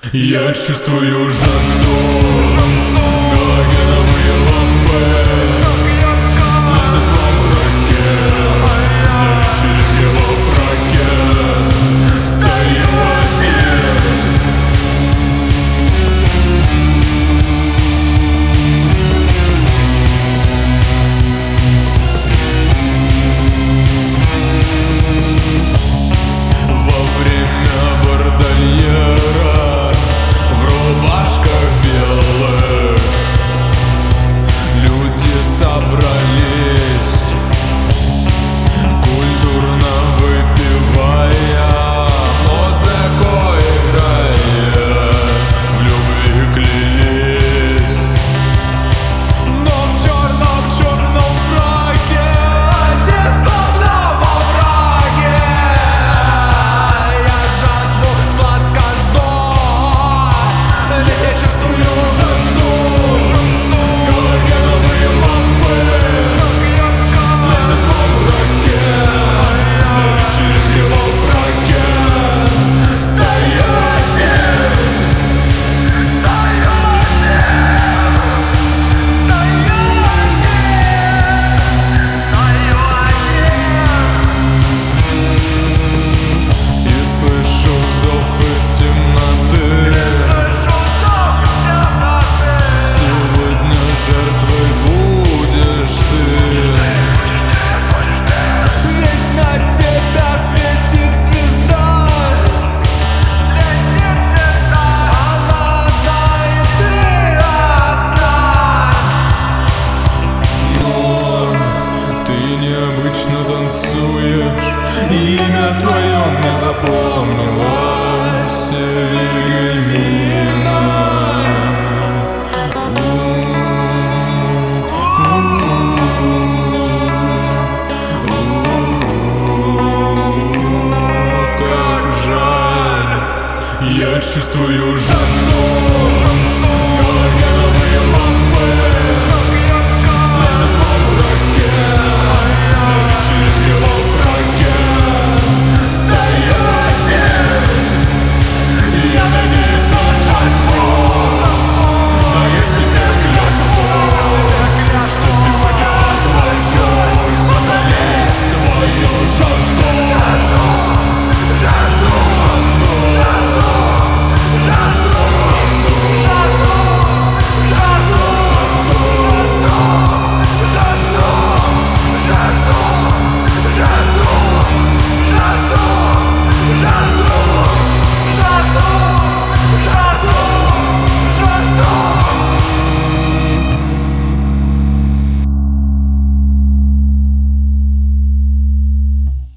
Я чувствую жажду, галогеновые лампы светят во мраке. На вечеринке во фраке стою один. Во время бордольера в рубашках белых люди собрались, культурно выпивая, музыку играя, в любви клялись. Но в черном фраке один словно во враге. Я жатву сладко жду, ведь я чувствую жажду. Галогеновые лампы светят во мраке. На вечеринке во фраке стою один. И слышу зов из темноты. Сегодня жертвой будешь ты. Ведь на тебя светит звезда. Она одна, и ты одна. Но ты необычно танцуешь, имя твое мне запомнилось, Вильгельмина. Как жаль, я чувствую жажду.